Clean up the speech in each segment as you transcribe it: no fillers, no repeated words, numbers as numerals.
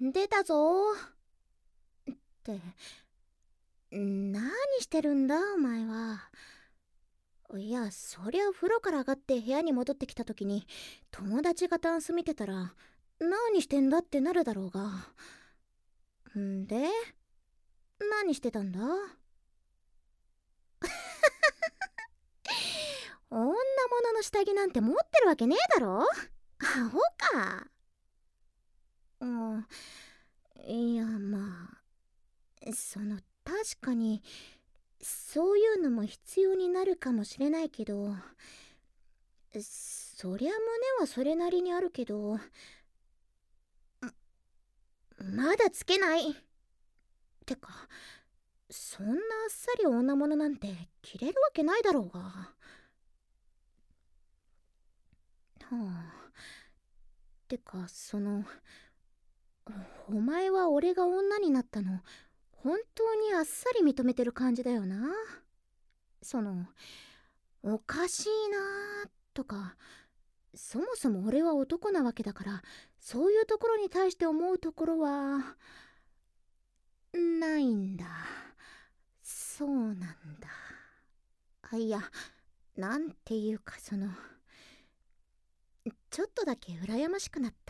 出たぞって、何してるんだお前は。いや、そりゃ風呂から上がって部屋に戻ってきた時に友達がタンス見てたら何してんだってなるだろうが。んで、何してたんだ？女物の下着なんて持ってるわけねえだろ。アホか。うん、いや、まあ、確かにそういうのも必要になるかもしれないけど、そりゃ胸はそれなりにあるけど、まだつけない。てか、そんなあっさり女物なんて着れるわけないだろうが。はあ。てか、お前は俺が女になったの本当にあっさり認めてる感じだよな。おかしいなとか、そもそも俺は男なわけだから、そういうところに対して思うところはないんだ。そうなんだ。いや、なんていうか、ちょっとだけ羨ましくなった。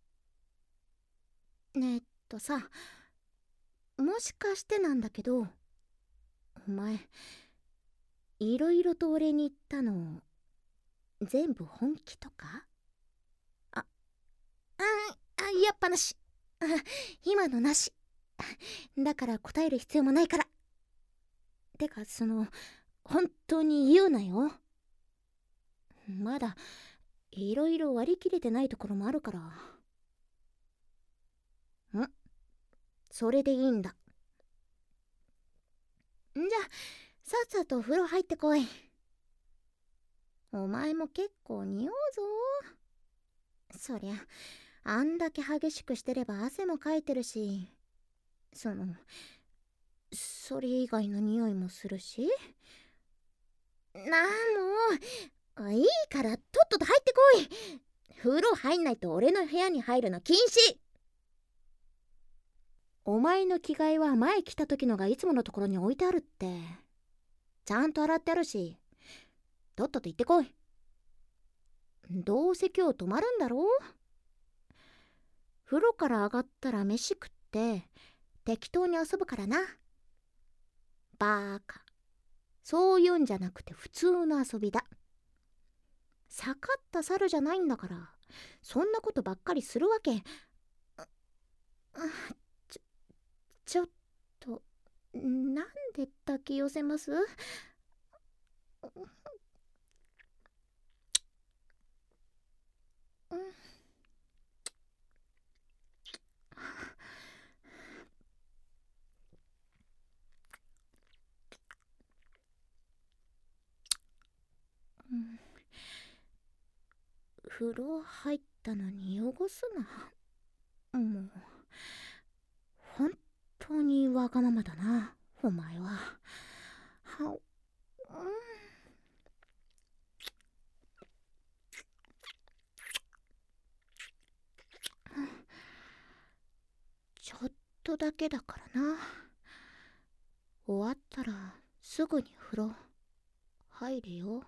さ、もしかしてなんだけど、お前いろいろと俺に言ったの全部本気とか？あ、やっぱなし。今のなし。だから答える必要もないから。てか、本当に言うなよ。まだいろいろ割り切れてないところもあるから。それでいいんだ。じゃあ、さっさとお風呂入ってこい。お前も結構匂うぞ。そりゃ、あんだけ激しくしてれば汗もかいてるし、それ以外の匂いもするし。もう、いいからとっとと入ってこい。風呂入んないと俺の部屋に入るの禁止。お前の着替えは前来た時のがいつものところに置いてあるって。ちゃんと洗ってあるし、とっとと行ってこい。どうせ今日泊まるんだろ？風呂から上がったら飯食って適当に遊ぶからな。バーカ。そういうんじゃなくて普通の遊びだ。下がった猿じゃないんだから、そんなことばっかりするわけ。ちょちょっと、なんで抱き寄せます？風呂入ったのに汚すな。もう本当にわがままだなお前は。ちょっとだけだからな。終わったらすぐに風呂入れよ。